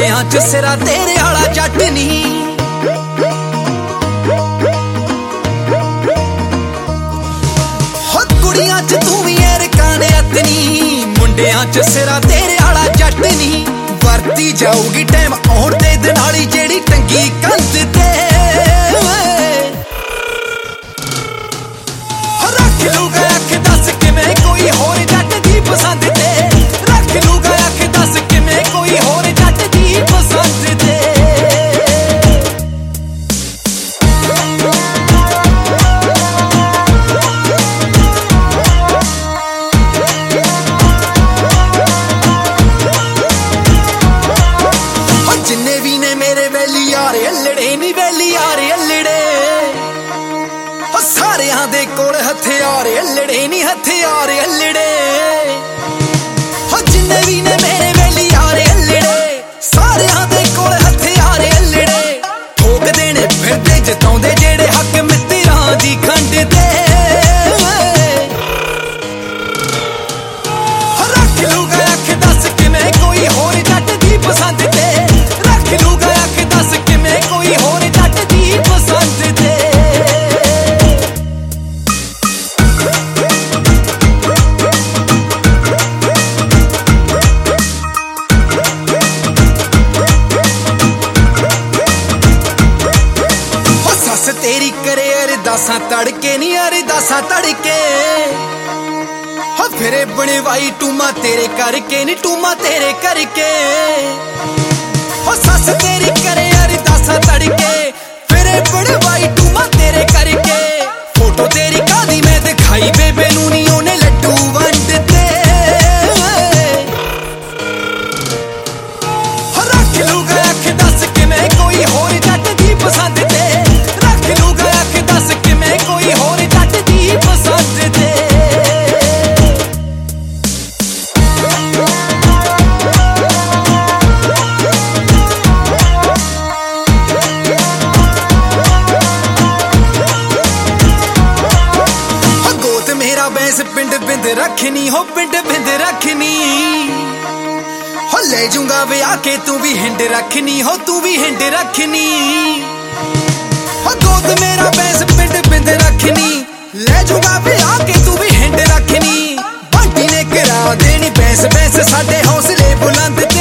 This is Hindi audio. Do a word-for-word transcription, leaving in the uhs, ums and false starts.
मुंडियां च सिरा तेरे आला जट नी। हो कुड़ियां च तू भी एरकाने अतनी, मुंडियां च सिरा तेरे आला जट नी। वरती जाऊगी टाइम आउण दे दिनाली जेड़ी टंगी कंध ते, रख लूगा अख दस किवें कोई होर जट दी पसंद ते, रख लूगा अख दस किवें कोई होर जट दी पसंद ते। जिन्ने भी ने मेरे वैली यार अल्लड़े नी वैली यार अल्लड़े, सारियां दे कोल हथियार अल्लड़े नी हथियार अल्लड़े। जिन्ने भी ने मेरे वैली यार अल्लड़े, सारियां दे कोल हथियार अल्लड़े। ठोक देने फिरदे जताउंदे जेड़े हक मित्तरां दी खंड ते, रख लूगा अख दस किवें कोई होर जट दी पसंद ते, रख लूगा अख दस किवें कोई होर जट दी पसंद ते। तेरी करे अरदासां तड़के नी अरदासां तड़के, हो फिरे बनवाई टूमा तेरे करके नी टूमा तेरे करके। हो सस तेरी करे अरदासां तड़के, फिरे बनवाई टूमा तेरे करके। फोटो तेरी कादी मैं दिखाई बेबे नू नी ओने लड्डू वंड ते, रख लूगा अख दस किवें कोई होर जट दी पसंद ते, रख लूगा अख दस किवें कोई होर जट दी पसंद ते। गोत मेरा बैंस पिंड बिंद रखनी हो पिंड बिंद रखनी, हो ले जूंगा विआह के तू भी हिंड रखनी हो तू भी हिंड रखनी। गोद मेरा बैंस पिंड बिंद रखनी, ले जूंगा विआह के तू भी हिंड रखनी। बांटी ने करा देनी बैंस बैंस साडे हौसले बुलंद